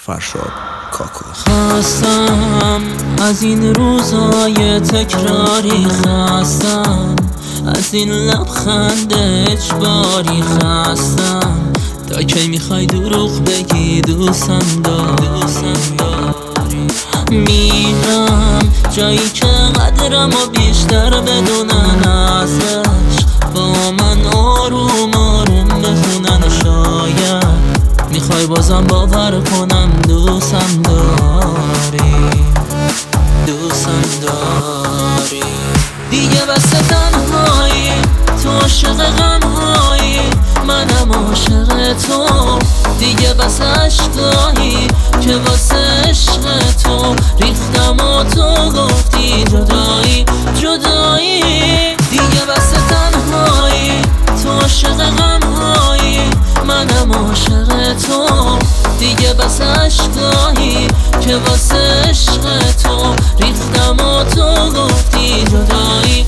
فرشاد کاکو. خستم از این روزای تکراری، خستم از این لبخند اجباری، خستم تا کی میخوای دروغ بگی دوستم داری. میرم جایی که قدرمو بیشتر بدونن ازش، با من آروم آروم بخونن. شاید میخوای بازم باور کنم دوستم داری. دیگه بس تنهایی، تو عاشق غمهایی، منم عاشق تو. دیگه بس عشقایی که واسه عشق تو ریختم و تو گفتی جدایی. دیگه بس تنهایی، تو عاشق غمهایی، منم عاشق تو. دیگه بس عشقایی که واسه عشق تو ریختم و تو گفتی جدایی.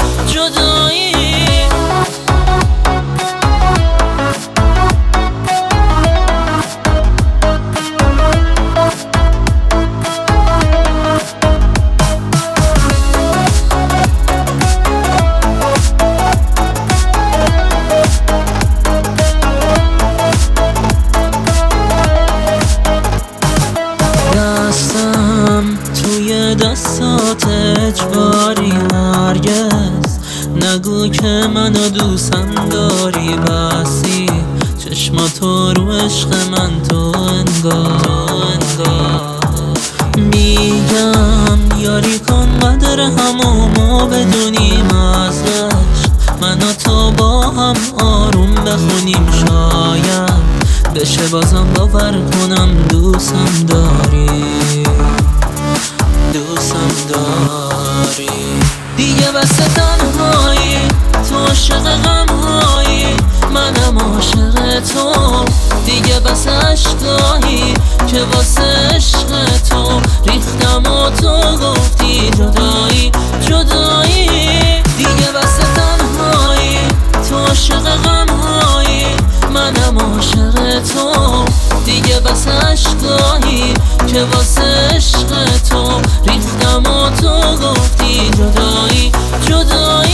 توی دستات اجباری، هرگز نگو که منو دوستم داری. بسی چشماتو رو عشق من تو انگار. میگم یاری کن قدر همو ما بدونیم ازش، من و تو با هم آروم بخونیم. شاید بشه بازم باور کنم دوستم داری. دیگه بس تنهایی، تو عاشق غمهایی، منم عاشق تو. دیگه بس عشقایی که واسه عشق تو ریختم و تو گفتی جدایی. دیگه بس تنهایی، تو عاشق غمهایی، منم عاشق تو. دیگه بس عشقایی که واسه عشق تو ریختم و تو گفتی جدایی.